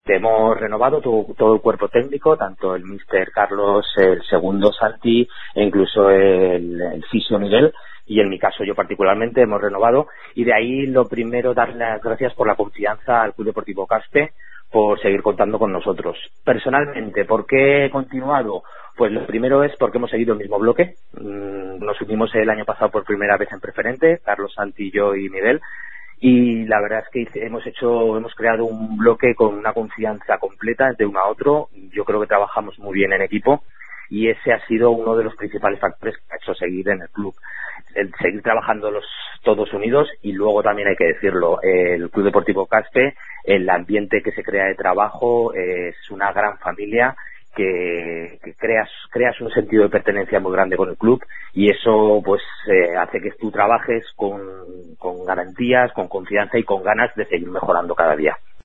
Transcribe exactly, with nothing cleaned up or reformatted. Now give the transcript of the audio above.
hemos renovado todo, todo el cuerpo técnico, tanto el míster Carlos, el segundo Santi e incluso el, el fisio Miguel, y en mi caso yo particularmente hemos renovado, y de ahí lo primero dar las gracias por la confianza al Club Deportivo Caspe, por seguir contando con nosotros. Personalmente, ¿por qué he continuado? Pues lo primero es porque hemos seguido el mismo bloque. Nos unimos el año pasado por primera vez en preferente, Carlos, Santi, yo y Miguel, y la verdad es que hemos hecho, hemos creado un bloque con una confianza completa de uno a otro. Yo creo que trabajamos muy bien en equipo y ese ha sido uno de los principales factores que ha hecho seguir en el club, el seguir trabajando los todos unidos. Y luego también hay que decirlo, el Club Deportivo Caspe, el ambiente que se crea de trabajo es una gran familia, que, que creas creas un sentido de pertenencia muy grande con el club, y eso pues eh, hace que tú trabajes con, con garantías, con confianza y con ganas de seguir mejorando cada día.